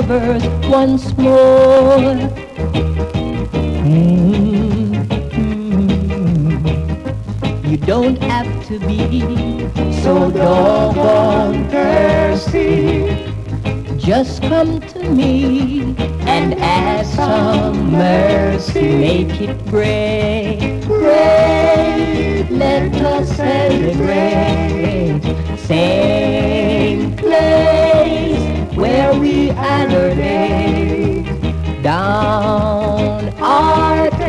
lovers once more. You don't have to be so doggone thirsty. Just come to me and ask some mercy. Make it great, great. Let us celebrate. Same place where we aggravate. Down our